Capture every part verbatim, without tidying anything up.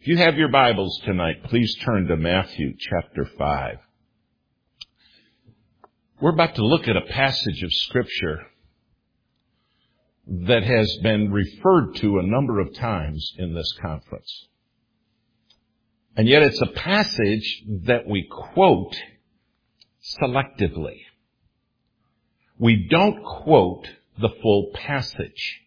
If you have your Bibles tonight, please turn to Matthew chapter five. We're about to look at a passage of Scripture that has been referred to a number of times in this conference. And yet it's a passage that we quote selectively. We don't quote the full passage,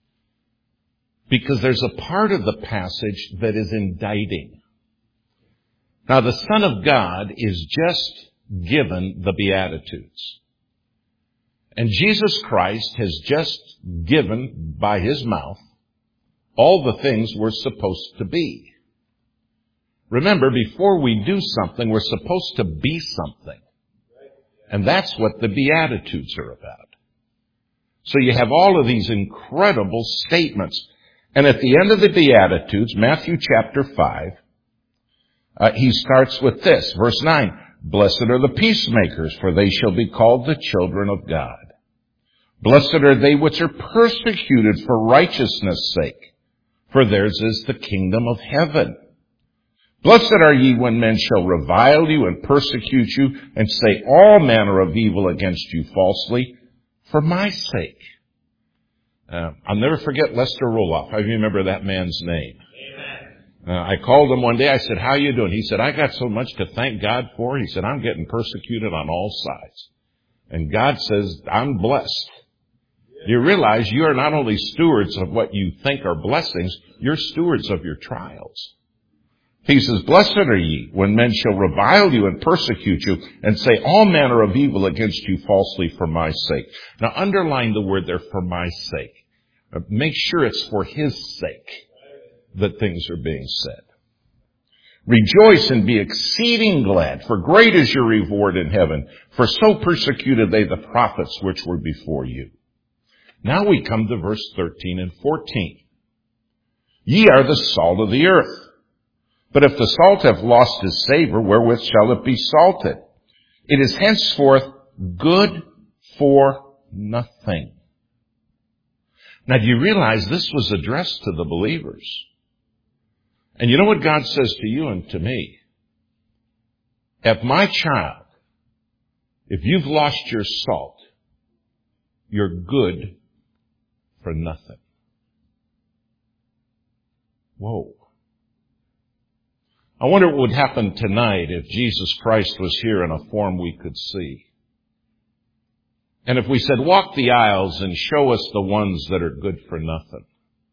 because there's a part of the passage that is indicting. Now, the Son of God is just given the Beatitudes. And Jesus Christ has just given, by His mouth, all the things we're supposed to be. Remember, before we do something, we're supposed to be something. And that's what the Beatitudes are about. So you have all of these incredible statements. And at the end of the Beatitudes, Matthew chapter five, uh, he starts with this, verse nine. Blessed are the peacemakers, for they shall be called the children of God. Blessed are they which are persecuted for righteousness' sake, for theirs is the kingdom of heaven. Blessed are ye when men shall revile you and persecute you and say all manner of evil against you falsely for my sake. Uh, I'll never forget Lester Roloff. I remember that man's name. Uh, I called him one day. I said, how you doing? He said, I got so much to thank God for. He said, I'm getting persecuted on all sides. And God says, I'm blessed. You realize you are not only stewards of what you think are blessings, you're stewards of your trials. He says, blessed are ye when men shall revile you and persecute you and say all manner of evil against you falsely for my sake. Now underline the word there, for my sake. Make sure it's for His sake that things are being said. Rejoice and be exceeding glad, for great is your reward in heaven, for so persecuted they the prophets which were before you. Now we come to verse thirteen and fourteen. Ye are the salt of the earth. But if the salt have lost his savor, wherewith shall it be salted? It is henceforth good for nothing. Now, do you realize this was addressed to the believers? And you know what God says to you and to me? If my child, if you've lost your salt, you're good for nothing. Whoa. I wonder what would happen tonight if Jesus Christ was here in a form we could see. And if we said, walk the aisles and show us the ones that are good for nothing.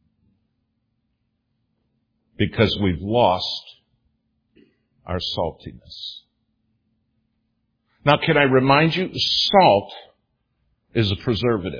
Because we've lost our saltiness. Now, can I remind you, salt is a preservative.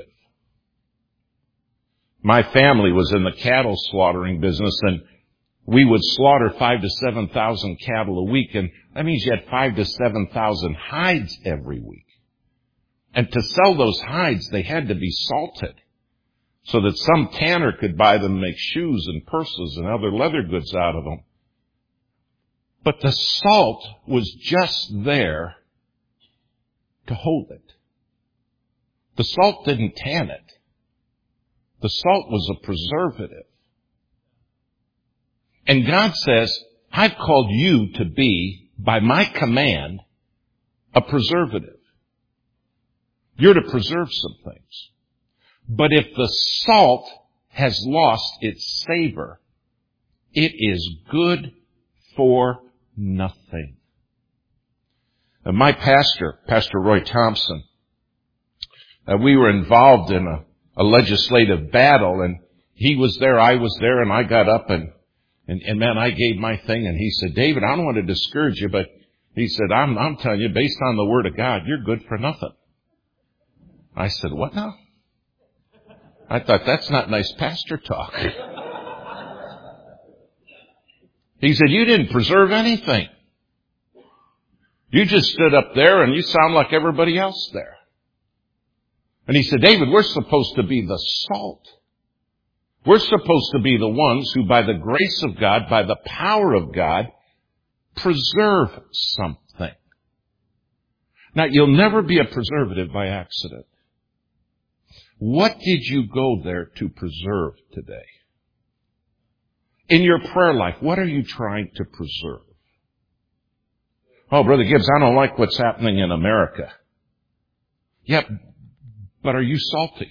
My family was in the cattle slaughtering business, and we would slaughter five to seven thousand cattle a week, and that means you had five to seven thousand hides every week. And to sell those hides, they had to be salted so that some tanner could buy them and make shoes and purses and other leather goods out of them. But the salt was just there to hold it. The salt didn't tan it. The salt was a preservative. And God says, I've called you to be, by my command, a preservative. You're to preserve some things. But if the salt has lost its savor, it is good for nothing. And my pastor, Pastor Roy Thompson, uh, we were involved in a, a legislative battle, and he was there, I was there, and I got up and And, and man, I gave my thing, and he said, David, I don't want to discourage you, but he said, I'm, I'm telling you, based on the Word of God, you're good for nothing. I said, what now? I thought, that's not nice pastor talk. He said, you didn't preserve anything. You just stood up there and you sound like everybody else there. And he said, David, we're supposed to be the salt. We're supposed to be the ones who, by the grace of God, by the power of God, preserve something. Now, you'll never be a preservative by accident. What did you go there to preserve today? In your prayer life, what are you trying to preserve? Oh, Brother Gibbs, I don't like what's happening in America. Yep, but are you salty?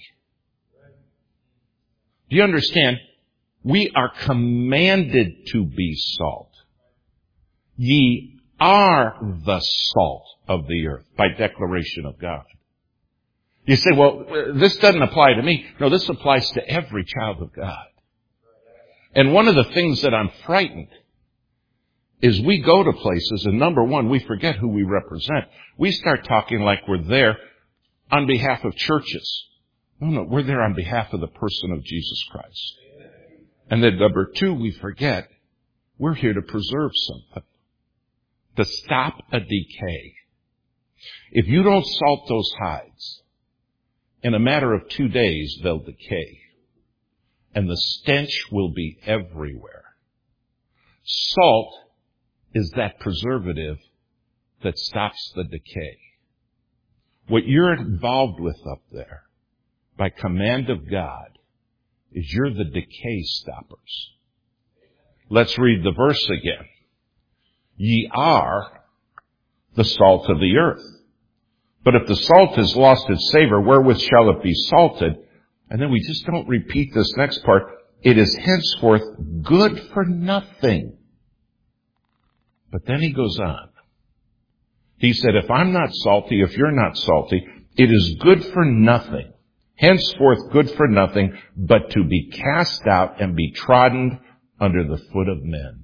Do you understand? We are commanded to be salt. Ye are the salt of the earth by declaration of God. You say, well, this doesn't apply to me. No, this applies to every child of God. And one of the things that I'm frightened is we go to places and number one, we forget who we represent. We start talking like we're there on behalf of churches. No, no, we're there on behalf of the person of Jesus Christ. And then number two, we forget we're here to preserve something, to stop a decay. If you don't salt those hides, in a matter of two days, they'll decay. And the stench will be everywhere. Salt is that preservative that stops the decay. What you're involved with up there, by command of God, is you're the decay stoppers. Let's read the verse again. Ye are the salt of the earth. But if the salt has lost its savor, wherewith shall it be salted? And then we just don't repeat this next part. It is henceforth good for nothing. But then he goes on. He said, if I'm not salty, if you're not salty, it is good for nothing. Henceforth good for nothing, but to be cast out and be trodden under the foot of men.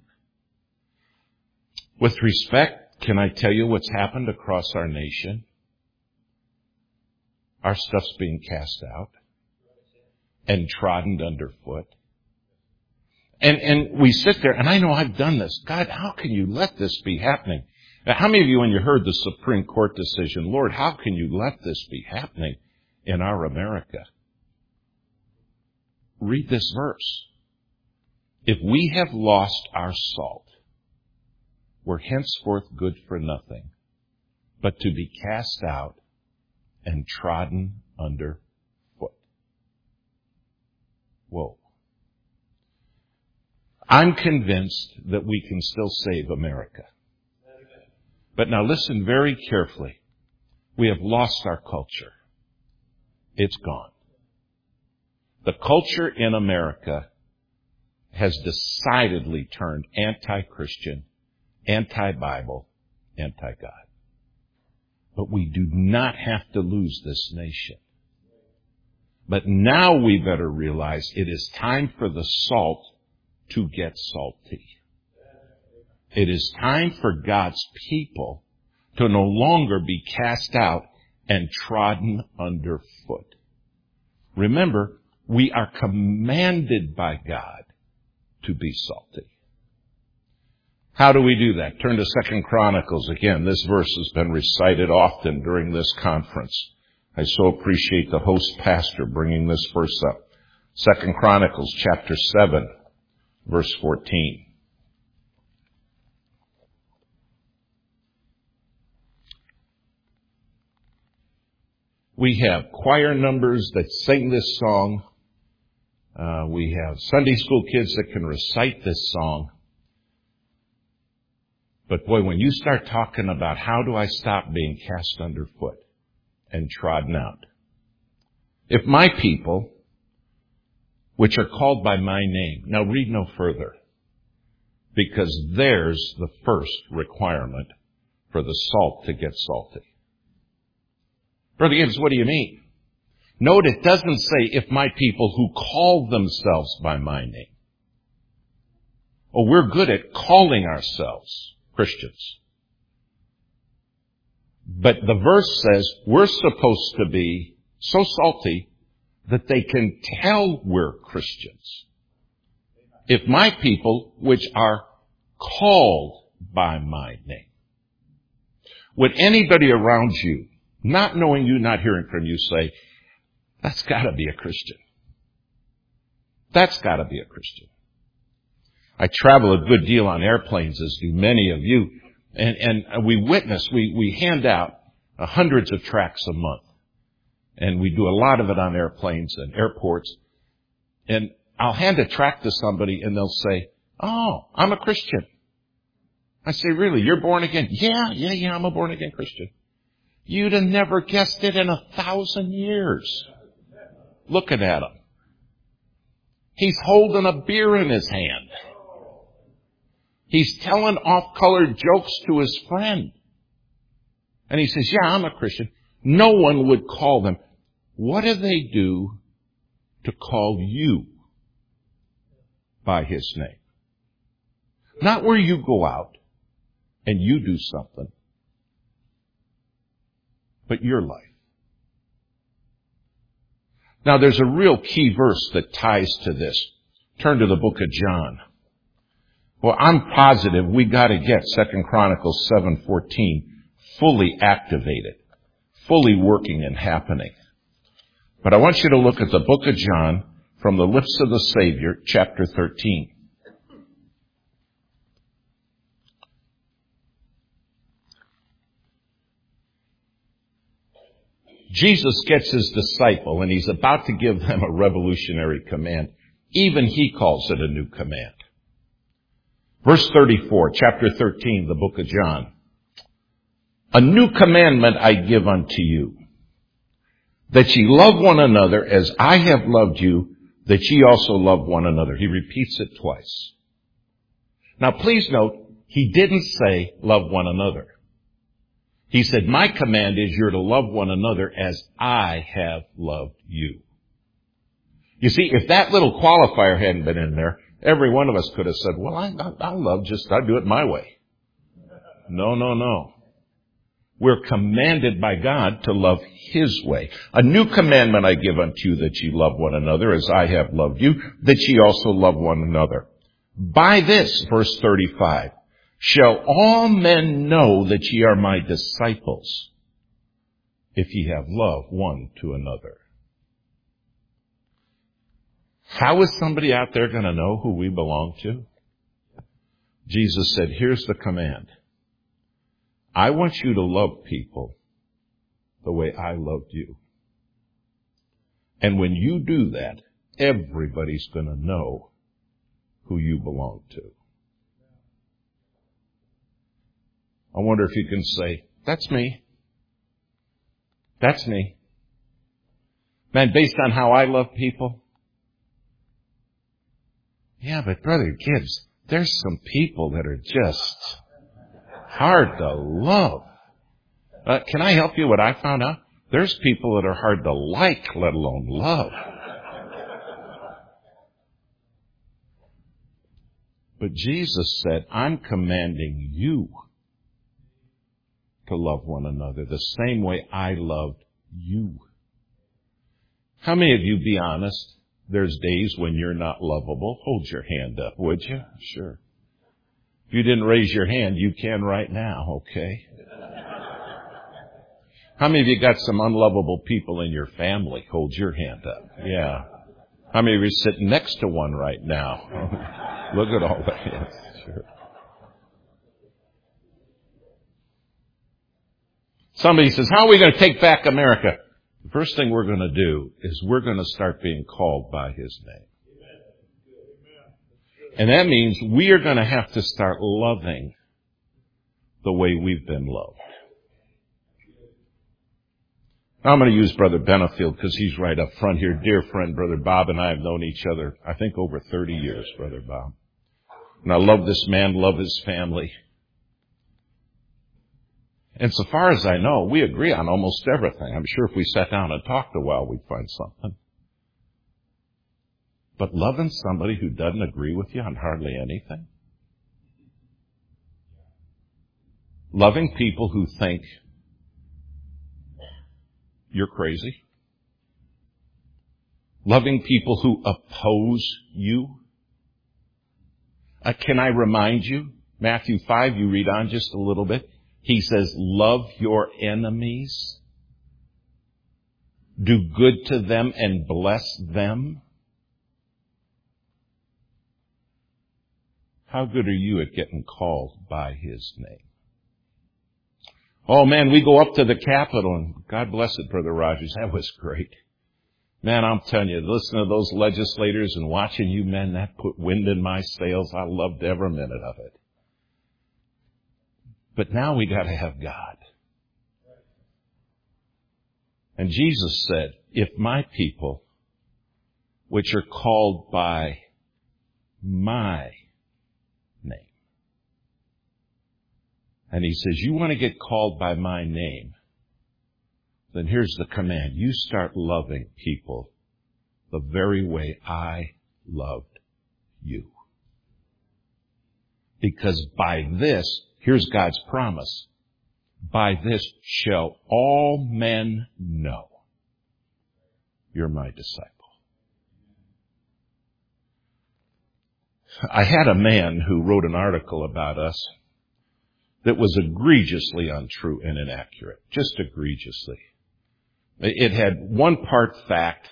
With respect, can I tell you what's happened across our nation? Our stuff's being cast out and trodden underfoot. And, and we sit there, and I know I've done this. God, how can you let this be happening? Now, how many of you, when you heard the Supreme Court decision, Lord, how can you let this be happening in our America? Read this verse. If we have lost our salt, we're henceforth good for nothing, but to be cast out and trodden under foot. Whoa. I'm convinced that we can still save America. But now listen very carefully. We have lost our culture. It's gone. The culture in America has decidedly turned anti-Christian, anti-Bible, anti-God. But we do not have to lose this nation. But now we better realize it is time for the salt to get salty. It is time for God's people to no longer be cast out and trodden underfoot. Remember, we are commanded by God to be salty. How do we do that? Turn to Second Chronicles. Again, this verse has been recited often during this conference. I so appreciate the host pastor bringing this verse up. Second Chronicles chapter seven, verse fourteen. We have choir numbers that sing this song. Uh, we have Sunday school kids that can recite this song. But boy, when you start talking about how do I stop being cast underfoot and trodden out? If my people, which are called by my name, now read no further, because there's the first requirement for the salt to get salty. Brother Gibbs, what do you mean? Note it doesn't say if my people who call themselves by my name. Oh, we're good at calling ourselves Christians. But the verse says we're supposed to be so salty that they can tell we're Christians. If my people, which are called by my name. Would anybody around you, not knowing you, not hearing from you, say, that's got to be a Christian. That's got to be a Christian. I travel a good deal on airplanes, as do many of you, and, and we witness, we, we hand out uh, hundreds of tracts a month. And we do a lot of it on airplanes and airports. And I'll hand a tract to somebody and they'll say, Oh, I'm a Christian. I say, really, you're born again? Yeah, yeah, yeah, I'm a born again Christian. You'd have never guessed it in a thousand years. Looking at him. He's holding a beer in his hand. He's telling off-colored jokes to his friend. And he says, yeah, I'm a Christian. No one would call them. What do they do to call you by his name? Not where you go out and you do something, but your life. Now, there's a real key verse that ties to this. Turn to the book of John. Well, I'm positive we got to get Second Chronicles seven fourteen fully activated, fully working and happening. But I want you to look at the book of John from the lips of the Savior, chapter thirteen. Jesus gets his disciple, and he's about to give them a revolutionary command. Even he calls it a new command. Verse thirty-four, chapter thirteen, the book of John. A new commandment I give unto you, that ye love one another as I have loved you, that ye also love one another. He repeats it twice. Now please note, he didn't say love one another. He said, my command is you're to love one another as I have loved you. You see, if that little qualifier hadn't been in there, every one of us could have said, well, I, I, I love just, I do it my way. No, no, no. We're commanded by God to love his way. A new commandment I give unto you, that ye love one another as I have loved you, that ye also love one another. By this, verse thirty-five, shall all men know that ye are my disciples, if ye have love one to another. How is somebody out there going to know who we belong to? Jesus said, here's the command. I want you to love people the way I loved you. And when you do that, everybody's going to know who you belong to. I wonder if you can say, that's me. That's me. Man, based on how I love people. Yeah, but Brother Gibbs, there's some people that are just hard to love. Uh, can I help you? What I found out? There's people that are hard to like, let alone love. But Jesus said, I'm commanding you to love one another the same way I loved you. How many of you, be honest, there's days when you're not lovable? Hold your hand up, would you? Sure. If you didn't raise your hand, you can right now, okay? How many of you got some unlovable people in your family? Hold your hand up. Yeah. How many of you are sitting next to one right now? Look at all that. Yes, sure. Somebody says, how are we going to take back America? The first thing we're going to do is we're going to start being called by his name. And that means we are going to have to start loving the way we've been loved. Now I'm going to use Brother Benefield because he's right up front here. Dear friend, Brother Bob and I have known each other, I think, over thirty years, Brother Bob. And I love this man, love his family. And so far as I know, we agree on almost everything. I'm sure if we sat down and talked a while, we'd find something. But loving somebody who doesn't agree with you on hardly anything? Loving people who think you're crazy? Loving people who oppose you? Uh, can I remind you, Matthew five, you read on just a little bit. He says, love your enemies. Do good to them and bless them. How good are you at getting called by his name? Oh man, we go up to the Capitol, and God bless it, Brother Rogers. That was great. Man, I'm telling you, listening to those legislators and watching you men, that put wind in my sails. I loved every minute of it. But now we got to have God. And Jesus said, if my people, which are called by my name. And he says, you want to get called by my name, then here's the command. You start loving people the very way I loved you. Because by this, here's God's promise. By this shall all men know you're my disciple. I had a man who wrote an article about us that was egregiously untrue and inaccurate. Just egregiously. It had one part fact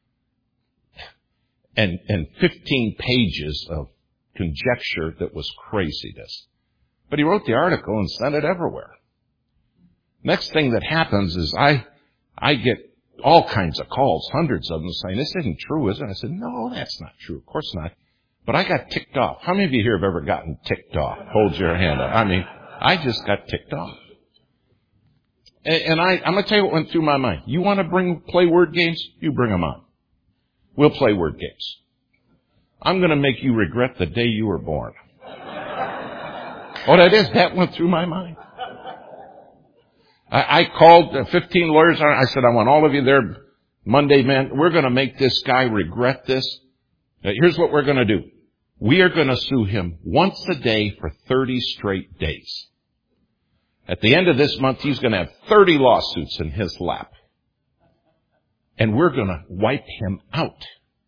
and, and fifteen pages of conjecture that was craziness. But he wrote the article and sent it everywhere. Next thing that happens is I, I get all kinds of calls, hundreds of them saying, this isn't true, is it? I said, no, that's not true. Of course not. But I got ticked off. How many of you here have ever gotten ticked off? Hold your hand up. I mean, I just got ticked off. And, and I, I'm going to tell you what went through my mind. You want to bring, play word games? You bring them on. We'll play word games. I'm going to make you regret the day you were born. Oh, that is, that went through my mind. I, I called fifteen lawyers. I said, I want all of you there Monday, man. We're going to make this guy regret this. Now, here's what we're going to do. We are going to sue him once a day for thirty straight days. At the end of this month, he's going to have thirty lawsuits in his lap. And we're going to wipe him out.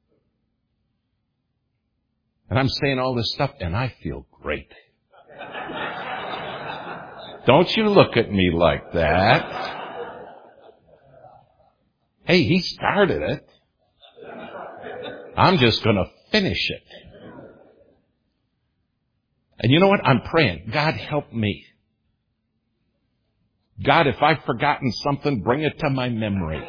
And I'm saying all this stuff, and I feel great. Don't you look at me like that. Hey, he started it. I'm just going to finish it. And you know what? I'm praying. God, help me. God, if I've forgotten something, bring it to my memory.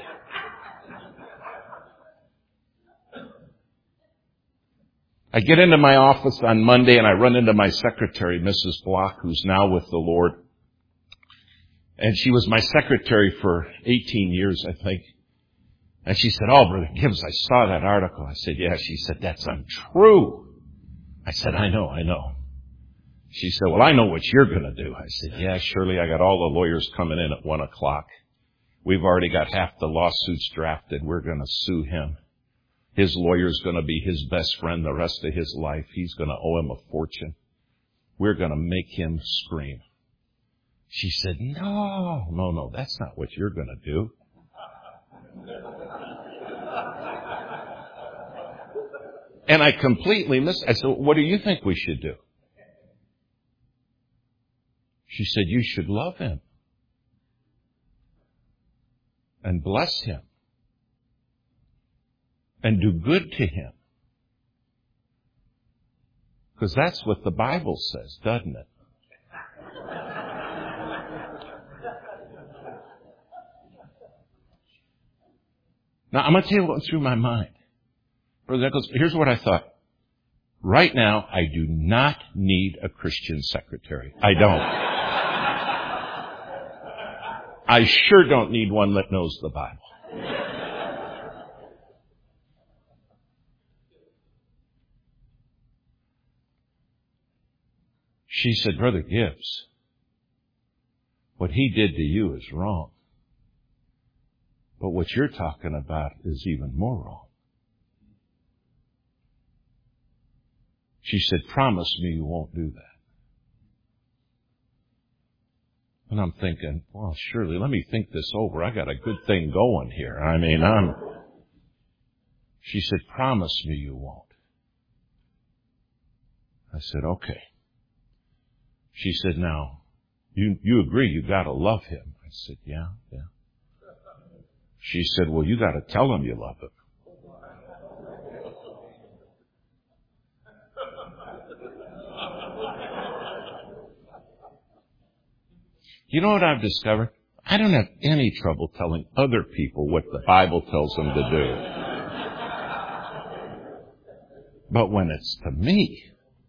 I get into my office on Monday and I run into my secretary, Missus Block, who's now with the Lord. And she was my secretary for eighteen years, I think. And she said, oh, Brother Gibbs, I saw that article. I said, yeah. She said, that's untrue. I said, I know, I know. She said, well, I know what you're going to do. I said, yeah, Shirley, I got all the lawyers coming in at one o'clock. We've already got half the lawsuits drafted. We're going to sue him. His lawyer's going to be his best friend the rest of his life. He's going to owe him a fortune. We're going to make him scream. She said, no, no, no, that's not what you're going to do. And I completely missed. I said, what do you think we should do? She said, you should love him and bless him and do good to him. Because that's what the Bible says, doesn't it? Now, I'm going to tell you what went through my mind. Brother Nicholas, here's what I thought. Right now, I do not need a Christian secretary. I don't. I sure don't need one that knows the Bible. She said, Brother Gibbs, what he did to you is wrong. But what you're talking about is even more wrong. She said, promise me you won't do that. And I'm thinking, well, surely, let me think this over. I got a good thing going here. I mean, I'm... She said, promise me you won't. I said, okay. She said, now, you, you agree you got to love him. I said, yeah, yeah. She said, well, you got to tell him you love him. You know what I've discovered? I don't have any trouble telling other people what the Bible tells them to do. But when it's to me,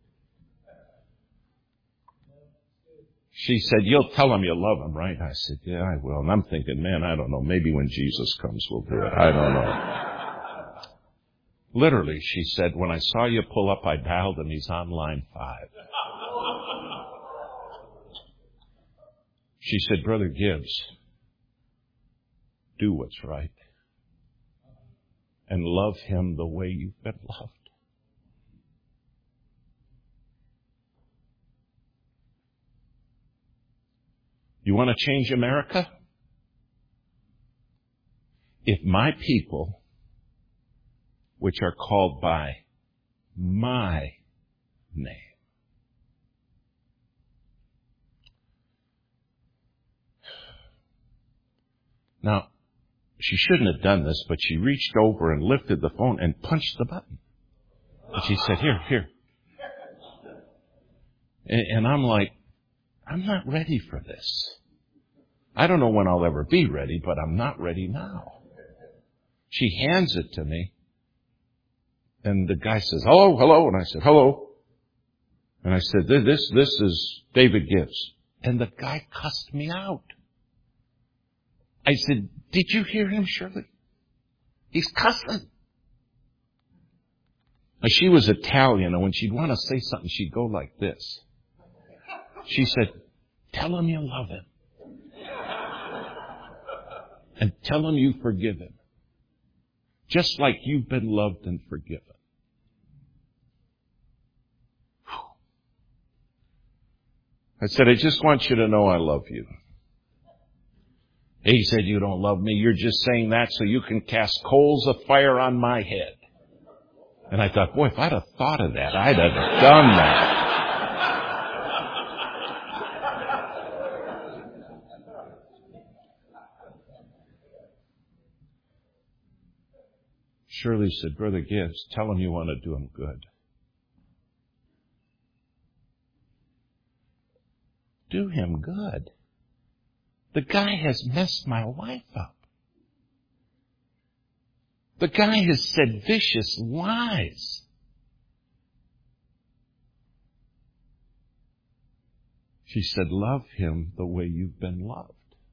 she said, you'll tell him you love him, right? I said, yeah, I will. And I'm thinking, man, I don't know. Maybe when Jesus comes, we'll do it. I don't know. Literally, she said, when I saw you pull up, I dialed him. He's on line five. She said, Brother Gibbs, do what's right and love him the way you've been loved. You want to change America? If my people, which are called by my name. Now, she shouldn't have done this, but she reached over and lifted the phone and punched the button. And she said, here, here. And, and I'm like, I'm not ready for this. I don't know when I'll ever be ready, but I'm not ready now. She hands it to me. And the guy says, hello, hello. And I said, hello. And I said, this, this is David Gibbs. And the guy cussed me out. I said, did you hear him, Shirley? He's cussing. Now, she was Italian, and when she'd want to say something, she'd go like this. She said, tell him you love him. And tell him you forgive him. Just like you've been loved and forgiven. I said, I just want you to know I love you. He said, you don't love me. You're just saying that so you can cast coals of fire on my head. And I thought, boy, if I'd have thought of that, I'd have done that. Shirley said, Brother Gibbs, tell him you want to do him good. Do him good. The guy has messed my life up. The guy has said vicious lies. She said, love him the way you've been loved.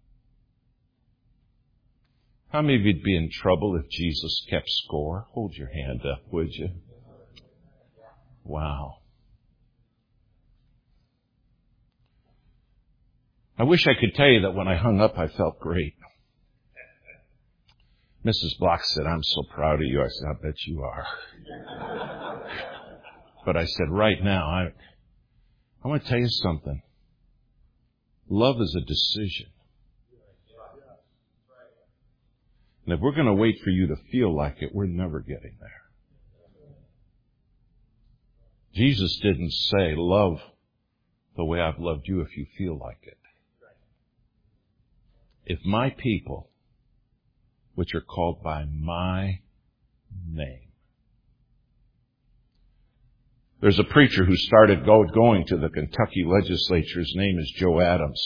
How many of you'd be in trouble if Jesus kept score? Hold your hand up, would you? Wow. I wish I could tell you that when I hung up, I felt great. Missus Block said, I'm so proud of you. I said, I bet you are. But I said, right now, I, I want to tell you something. Love is a decision. And if we're going to wait for you to feel like it, we're never getting there. Jesus didn't say, love the way I've loved you if you feel like it. If my people, which are called by my name. There's a preacher who started go, going to the Kentucky legislature. His name is Joe Adams.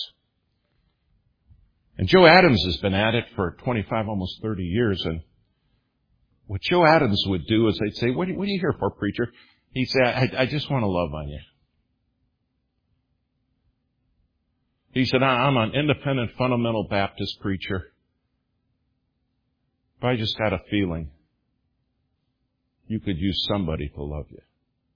And Joe Adams has been at it for twenty-five, almost thirty years. And what Joe Adams would do is they'd say, what are you, what are you here for, preacher? He'd say, I, I just want to love on you. He said, I'm an independent fundamental Baptist preacher. But I just got a feeling you could use somebody to love you.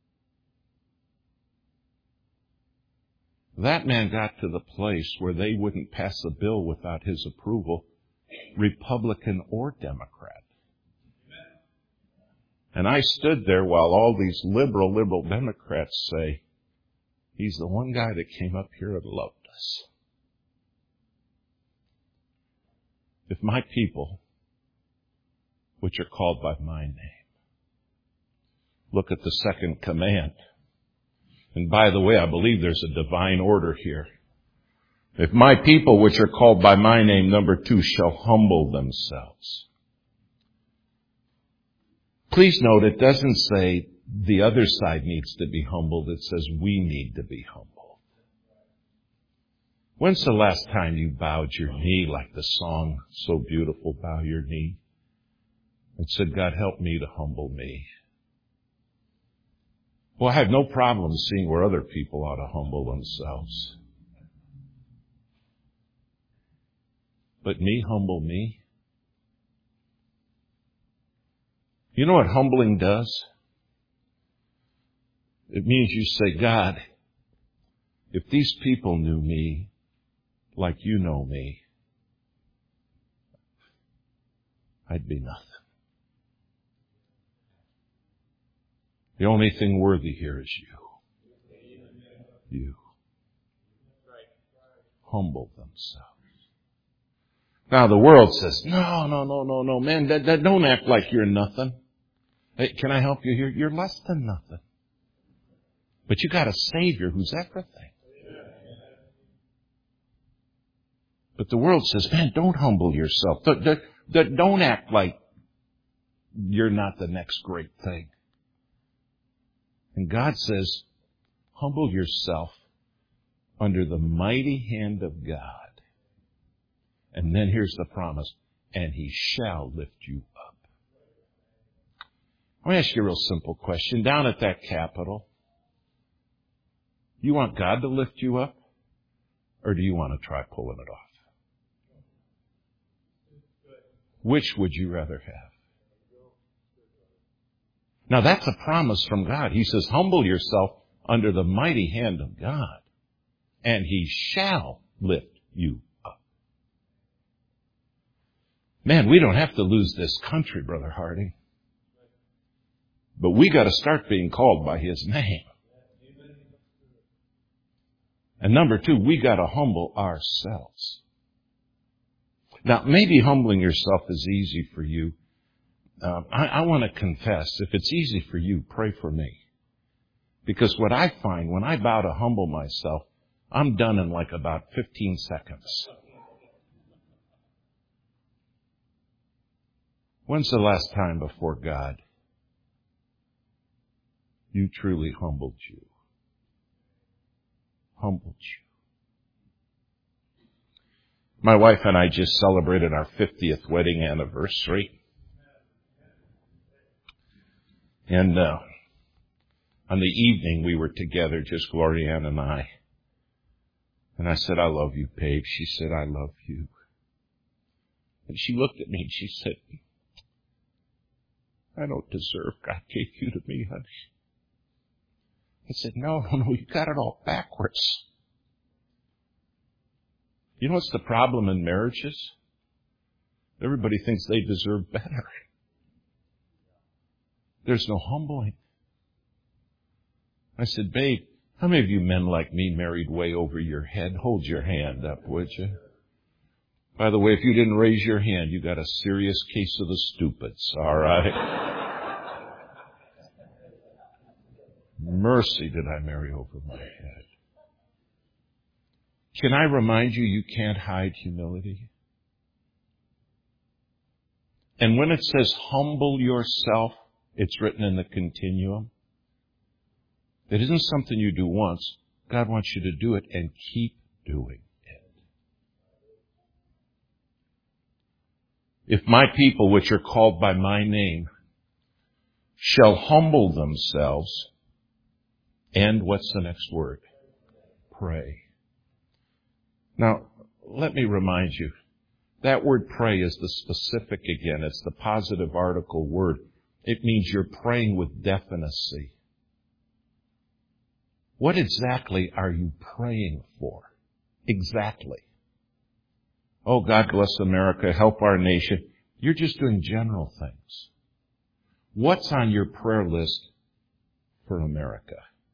That man got to the place where they wouldn't pass a bill without his approval, Republican or Democrat. And I stood there while all these liberal, liberal Democrats say, he's the one guy that came up here and loved us. If my people, which are called by my name, look at the second command. And by the way, I believe there's a divine order here. If my people, which are called by my name, number two, shall humble themselves. Please note, it doesn't say the other side needs to be humbled. It says we need to be humbled. When's the last time you bowed your knee like the song so beautiful, Bow Your Knee, and said, God, help me to humble me? Well, I have no problem seeing where other people ought to humble themselves. But me humble me? You know what humbling does? It means you say, God, if these people knew me like you know me, I'd be nothing. The only thing worthy here is you. You. Humble themselves. Now the world says, no, no, no, no, no, man, that, that, don't act like you're nothing. Hey, can I help you here? You're less than nothing. But you got a Savior who's everything. But the world says, man, don't humble yourself. Don't act like you're not the next great thing. And God says, humble yourself under the mighty hand of God. And then here's the promise, and He shall lift you up. I want to ask you a real simple question. Down at that Capitol, you want God to lift you up, or do you want to try pulling it off? Which would you rather have? Now that's a promise from God. He says, humble yourself under the mighty hand of God, and He shall lift you up. Man, we don't have to lose this country, Brother Harding. But we got to start being called by His name. And number two, we got to humble ourselves. Now, maybe humbling yourself is easy for you. Um, I, I want to confess, if it's easy for you, pray for me. Because what I find when I bow to humble myself, I'm done in like about fifteen seconds. When's the last time before God you truly humbled you? Humbled you. My wife and I just celebrated our fiftieth wedding anniversary. And uh, on the evening we were together, just Glorianne and I. And I said, I love you, babe. She said, I love you. And she looked at me and she said, I don't deserve God gave you to me, honey. I said, no, no, you got it all backwards. You know what's the problem in marriages? Everybody thinks they deserve better. There's no humbling. I said, babe, how many of you men like me married way over your head? Hold your hand up, would you? By the way, if you didn't raise your hand, you got a serious case of the stupids, all right? Mercy did I marry over my head. Can I remind you, you can't hide humility? And when it says humble yourself, it's written in the continuum. It isn't something you do once. God wants you to do it and keep doing it. If my people, which are called by my name, shall humble themselves, and what's the next word? Pray. Now, let me remind you, that word pray is the specific again. It's the positive article word. It means you're praying with definicy. What exactly are you praying for? Exactly. Oh, God bless America, help our nation. You're just doing general things. What's on your prayer list for America?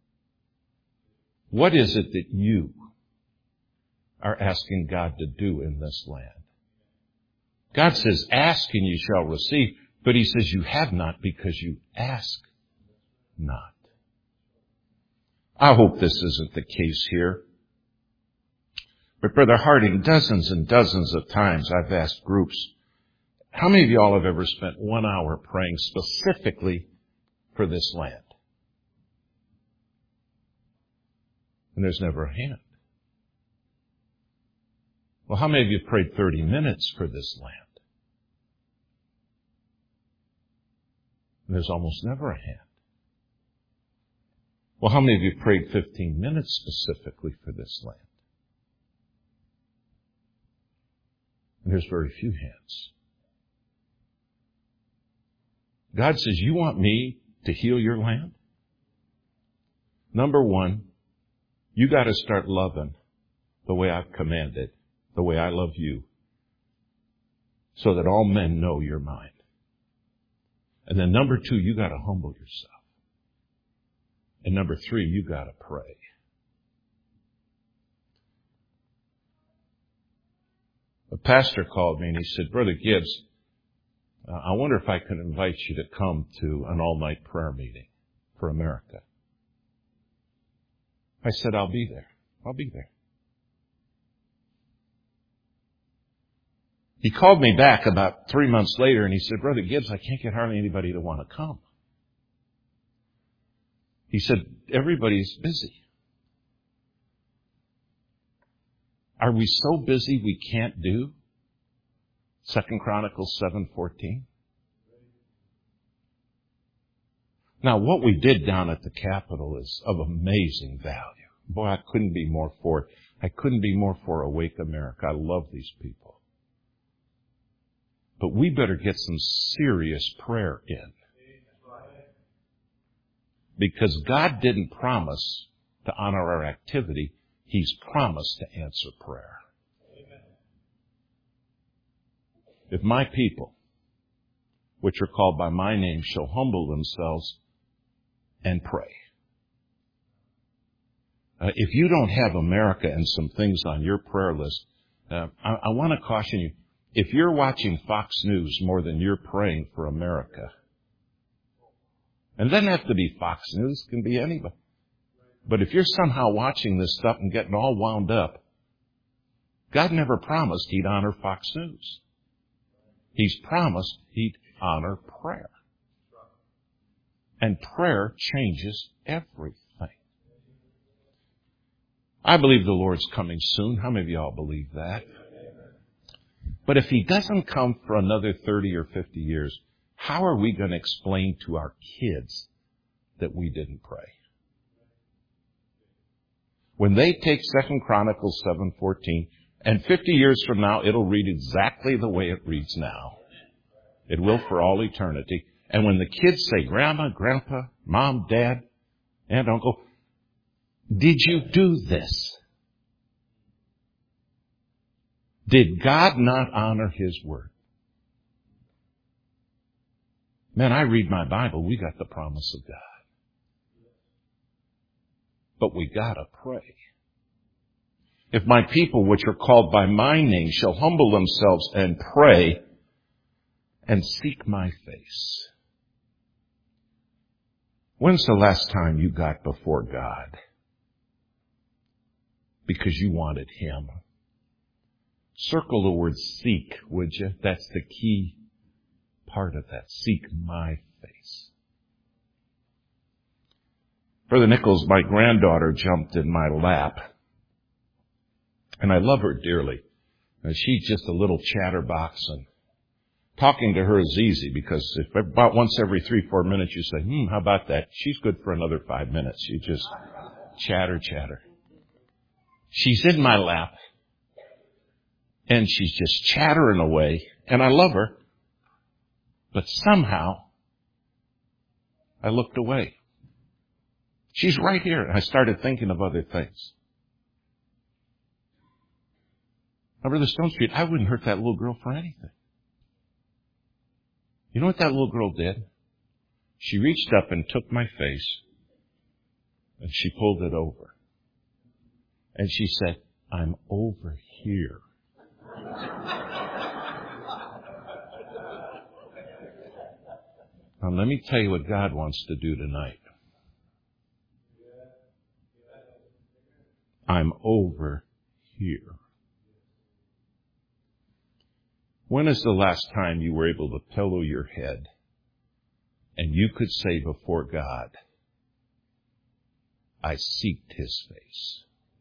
What is it that you are asking God to do in this land? God says, ask and you shall receive. But He says you have not because you ask not. I hope this isn't the case here. But Brother Harding, dozens and dozens of times I've asked groups, how many of y'all have ever spent one hour praying specifically for this land? And there's never a hand. Well, how many of you have prayed thirty minutes for this land? And there's almost never a hand. Well, how many of you prayed fifteen minutes specifically for this land? And there's very few hands. God says, you want me to heal your land? Number one, you got to start loving the way I've commanded, the way I love you, so that all men know you're mine. And then number two, you got to humble yourself. And number three, you got to pray. A pastor called me and he said, Brother Gibbs, uh, I wonder if I could invite you to come to an all-night prayer meeting for America. I said, I'll be there. I'll be there. He called me back about three months later and he said, Brother Gibbs, I can't get hardly anybody to want to come. He said, everybody's busy. Are we so busy we can't do Second Chronicles seven fourteen? Now, what we did down at the Capitol is of amazing value. Boy, I couldn't be more for it. I couldn't be more for Awake America. I love these people. But we better get some serious prayer in. Because God didn't promise to honor our activity. He's promised to answer prayer. If my people, which are called by my name, shall humble themselves and pray. Uh, if you don't have America and some things on your prayer list, uh, I, I want to caution you. If you're watching Fox News more than you're praying for America, and it doesn't have to be Fox News, it can be anybody. But if you're somehow watching this stuff and getting all wound up, God never promised He'd honor Fox News. He's promised He'd honor prayer. And prayer changes everything. I believe the Lord's coming soon. How many of y'all believe that? But if He doesn't come for another thirty or fifty years, how are we going to explain to our kids that we didn't pray? When they take Second Chronicles seven fourteen, and fifty years from now, it'll read exactly the way it reads now. It will for all eternity. And when the kids say, Grandma, Grandpa, Mom, Dad, Aunt, Uncle, did you do this? Did God not honor His word? Man, I read my Bible. We got the promise of God. But we gotta pray. If my people, which are called by my name, shall humble themselves and pray and seek my face. When's the last time you got before God because you wanted Him? Circle the word seek, would you? That's the key part of that. Seek my face. Brother Nichols, my granddaughter jumped in my lap. And I love her dearly. She's just a little chatterbox. And talking to her is easy because if about once every three, four minutes you say, hmm, how about that? She's good for another five minutes. You just chatter, chatter. She's in my lap. And she's just chattering away. And I love her. But somehow, I looked away. She's right here. And I started thinking of other things. Now, Brother Stonestreet, I wouldn't hurt that little girl for anything. You know what that little girl did? She reached up and took my face. And she pulled it over. And she said, I'm over here. Now, let me tell you what God wants to do tonight. I'm over here. When is the last time you were able to pillow your head and you could say before God, I seeked His face?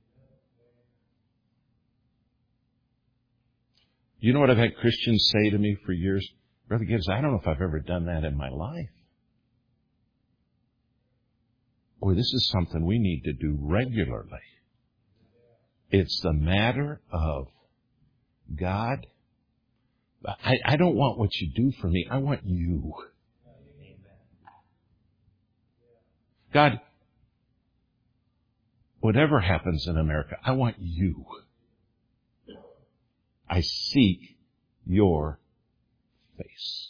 You know what I've had Christians say to me for years? Brother Gibbs, I don't know if I've ever done that in my life. boy, this is something we need to do regularly. It's the matter of, God, I, I don't want what you do for me. I want you. God, whatever happens in America, I want you. I seek your face.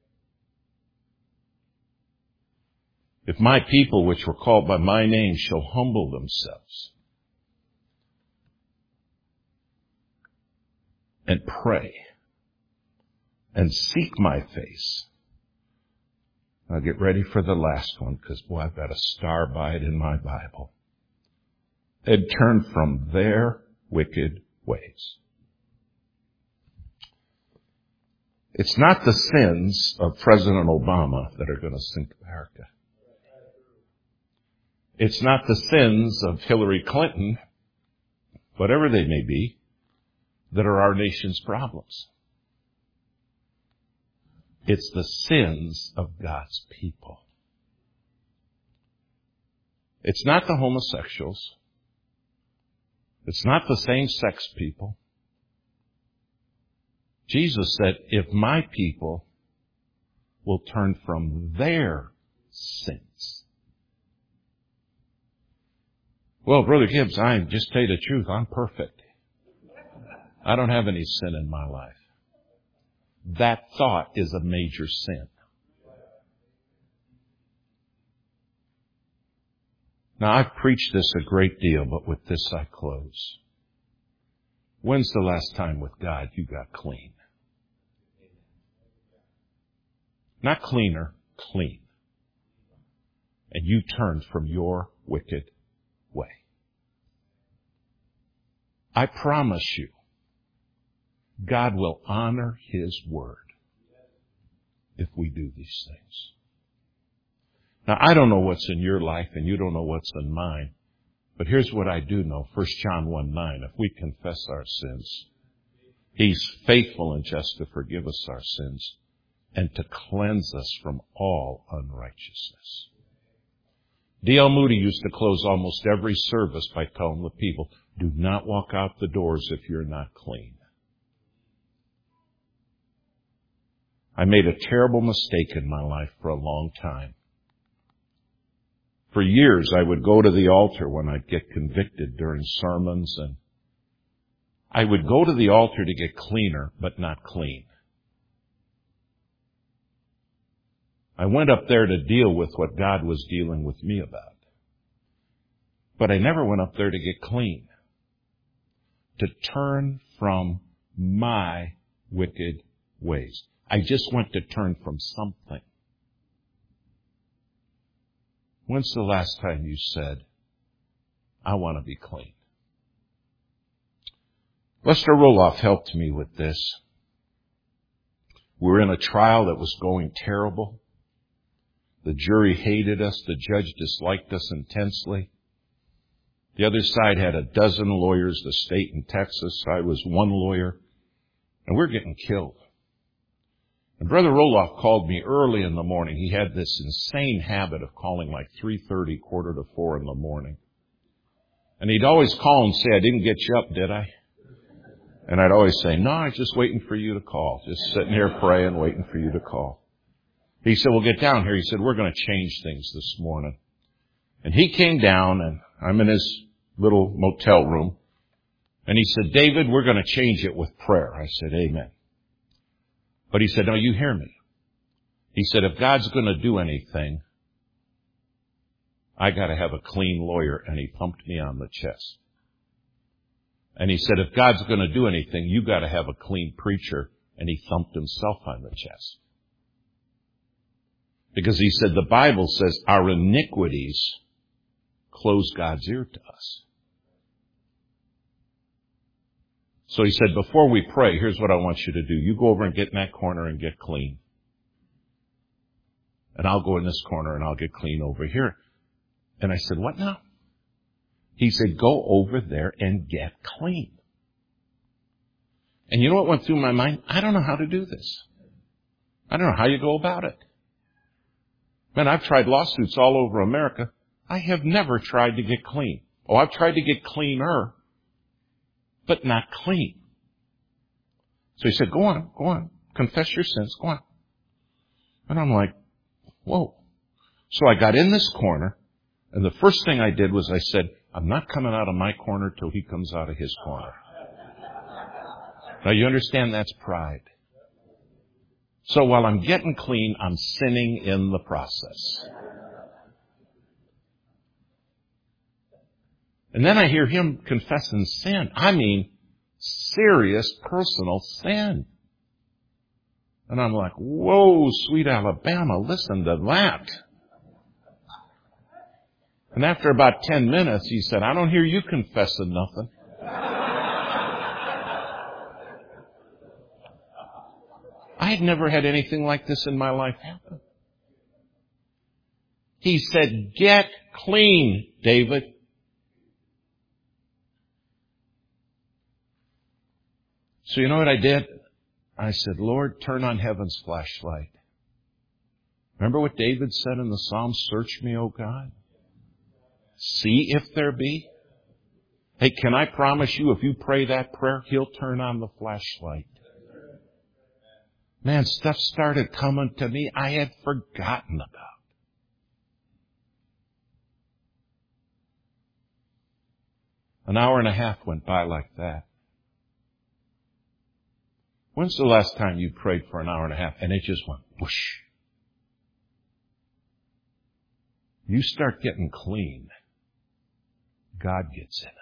If my people, which were called by my name, shall humble themselves and pray and seek my face. I'll get ready for the last one because, boy, I've got a star by it in my Bible. They'd turn from their wicked ways. It's not the sins of President Obama that are going to sink America. It's not the sins of Hillary Clinton, whatever they may be, that are our nation's problems. It's the sins of God's people. It's not the homosexuals. It's not the same-sex people. Jesus said, if my people will turn from their sins. Well, Brother Gibbs, I just tell you the truth. I'm perfect. I don't have any sin in my life. That thought is a major sin. Now, I've preached this a great deal, but with this I close. When's the last time with God you got clean? Not cleaner, clean. And you turned from your wicked way. I promise you, God will honor His word if we do these things. Now, I don't know what's in your life and you don't know what's in mine, but here's what I do know. First John one nine, if we confess our sins, He's faithful and just to forgive us our sins and to cleanse us from all unrighteousness. D L Moody used to close almost every service by telling the people, do not walk out the doors if you're not clean. I made a terrible mistake in my life for a long time. For years, I would go to the altar when I'd get convicted during sermons, and I would go to the altar to get cleaner, but not clean. I went up there to deal with what God was dealing with me about. But I never went up there to get clean, to turn from my wicked ways. I just went to turn from something. When's the last time you said, I want to be clean? Lester Roloff helped me with this. We were in a trial that was going terrible. The jury hated us. The judge disliked us intensely. The other side had a dozen lawyers, the state in Texas. I was one lawyer. And we're getting killed. And Brother Roloff called me early in the morning. He had this insane habit of calling like three thirty, quarter to four in the morning. And he'd always call and say, I didn't get you up, did I? And I'd always say, no, I was just waiting for you to call. Just sitting here praying, waiting for you to call. He said, well, get down here. He said, we're going to change things this morning. And he came down, and I'm in his little motel room. And he said, David, we're going to change it with prayer. I said, amen. But he said, no, you hear me. He said, if God's going to do anything, I got to have a clean lawyer. And he pumped me on the chest. And he said, if God's going to do anything, you got to have a clean preacher. And he thumped himself on the chest. Because he said, the Bible says our iniquities close God's ear to us. So he said, before we pray, here's what I want you to do. You go over and get in that corner and get clean. And I'll go in this corner and I'll get clean over here. And I said, what now? He said, go over there and get clean. And you know what went through my mind? I don't know how to do this. I don't know how you go about it. Man, I've tried lawsuits all over America. I have never tried to get clean. Oh, I've tried to get cleaner, but not clean. So he said, go on, go on. Confess your sins. Go on. And I'm like, whoa. So I got in this corner, and the first thing I did was I said, I'm not coming out of my corner till he comes out of his corner. Now you understand that's pride. So while I'm getting clean, I'm sinning in the process. And then I hear him confessing sin. I mean, serious personal sin. And I'm like, whoa, sweet Alabama, listen to that. And after about ten minutes, he said, I don't hear you confessing nothing. I had never had anything like this in my life happen. He said, get clean, David. So you know what I did? I said, Lord, turn on heaven's flashlight. Remember what David said in the Psalm, search me, O God. See if there be. Hey, can I promise you, if you pray that prayer, He'll turn on the flashlight. Man, stuff started coming to me I had forgotten about. An hour and a half went by like that. When's the last time you prayed for an hour and a half and it just went whoosh? You start getting clean, God gets in it.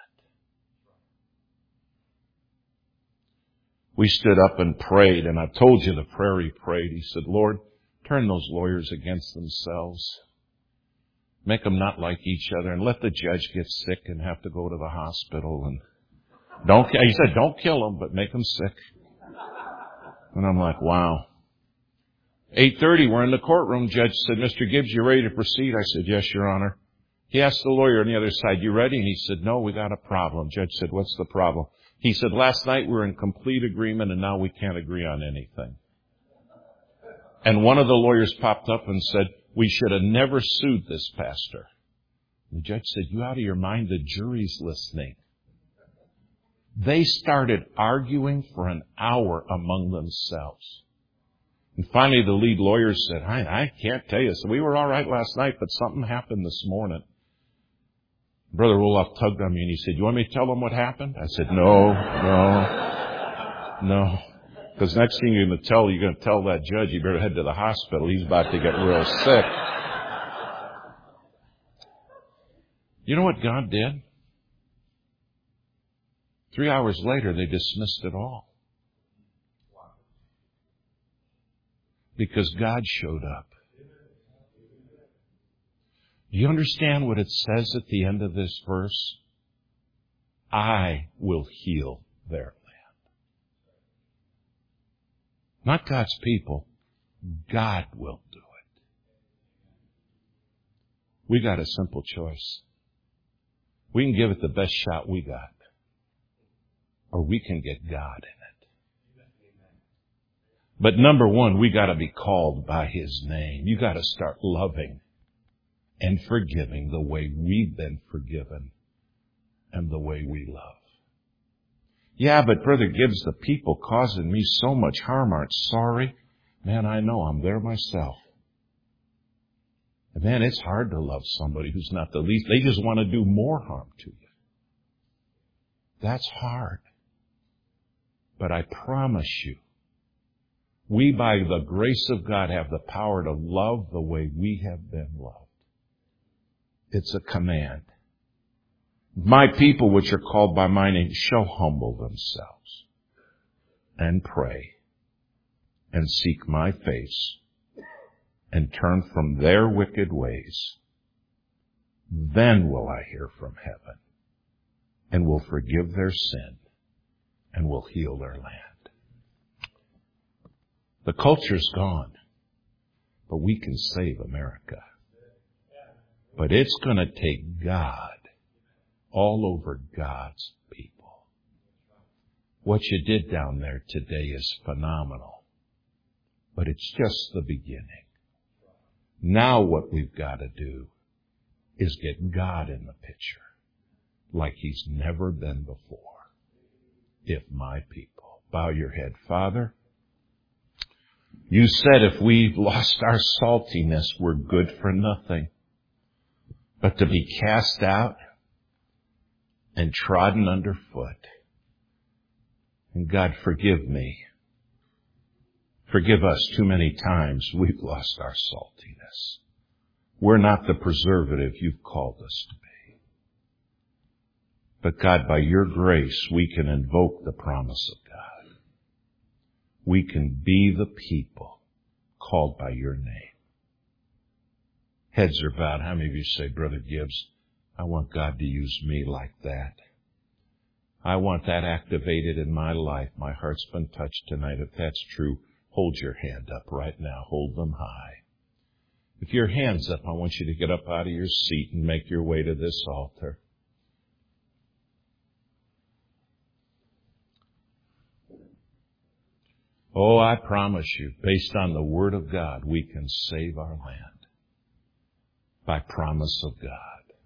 We stood up and prayed, and I've told you the prayer he prayed. He said, Lord, turn those lawyers against themselves. Make them not like each other, and let the judge get sick and have to go to the hospital. And don't, he said, don't kill them, but make them sick. And I'm like, wow. eight thirty, we're in the courtroom. Judge said, Mister Gibbs, you ready to proceed? I said, yes, Your Honor. He asked the lawyer on the other side, you ready? And he said, no, we got a problem. Judge said, what's the problem? He said, last night we were in complete agreement and now we can't agree on anything. And one of the lawyers popped up and said, we should have never sued this pastor. And the judge said, you out of your mind? The jury's listening. They started arguing for an hour among themselves. And finally the lead lawyer said, I, I can't tell you. So we were all right last night, but something happened this morning. Brother Roloff tugged on me and he said, you want me to tell them what happened? I said, no, no, no. Because next thing you're going to tell, you're going to tell that judge, you better head to the hospital. He's about to get real sick. You know what God did? Three hours later, they dismissed it all. Because God showed up. Do you understand what it says at the end of this verse? I will heal their land. Not God's people. God will do it. We got a simple choice. We can give it the best shot we got. Or we can get God in it. But number one, we got to be called by His name. You got to start loving and forgiving the way we've been forgiven and the way we love. Yeah, but Brother Gibbs, the people causing me so much harm aren't sorry. Man, I know, I'm there myself. And man, it's hard to love somebody who's not the least. They just want to do more harm to you. That's hard. But I promise you, we, by the grace of God, have the power to love the way we have been loved. It's a command. My people, which are called by my name, shall humble themselves and pray and seek my face and turn from their wicked ways. Then will I hear from heaven and will forgive their sin and will heal their land. The culture's gone, but we can save America. But it's going to take God all over God's people. What you did down there today is phenomenal. But it's just the beginning. Now what we've got to do is get God in the picture like He's never been before. If my people. Bow your head. Father, You said if we've lost our saltiness, we're good for nothing, but to be cast out and trodden underfoot. And God, forgive me. Forgive us too many times we've lost our saltiness. We're not the preservative You've called us to be. But God, by Your grace, we can invoke the promise of God. We can be the people called by Your name. Heads are bowed. How many of you say, Brother Gibbs, I want God to use me like that? I want that activated in my life. My heart's been touched tonight. If that's true, hold your hand up right now. Hold them high. If your hand's up, I want you to get up out of your seat and make your way to this altar. Oh, I promise you, based on the Word of God, we can save our land by promise of God.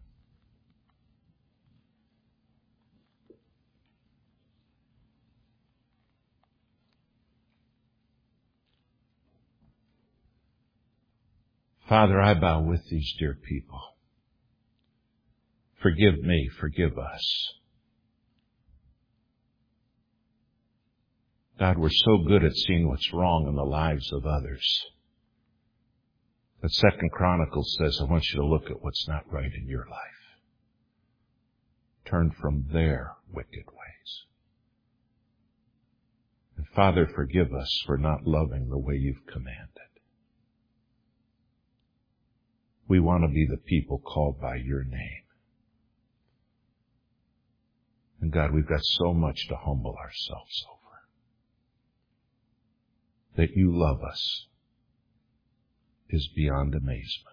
Father, I bow with these dear people. Forgive me, forgive us. God, we're so good at seeing what's wrong in the lives of others. But Second Chronicles says, I want you to look at what's not right in your life. Turn from their wicked ways. And Father, forgive us for not loving the way You've commanded. We want to be the people called by Your name. And God, we've got so much to humble ourselves over. That You love us is beyond amazement.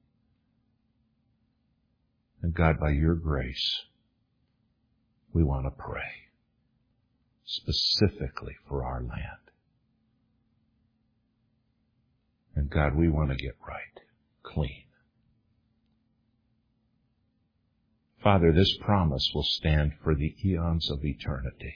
And God, by Your grace, we want to pray specifically for our land. And God, we want to get right, clean. Father, this promise will stand for the eons of eternity.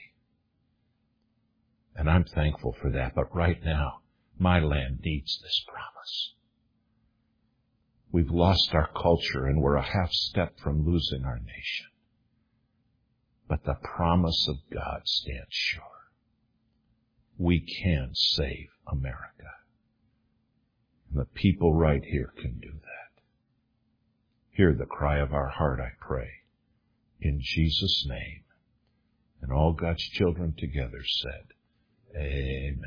And I'm thankful for that. But right now, my land needs this promise. We've lost our culture and we're a half step from losing our nation. But the promise of God stands sure. We can save America. And the people right here can do that. Hear the cry of our heart, I pray. In Jesus' name. And all God's children together said, Amen.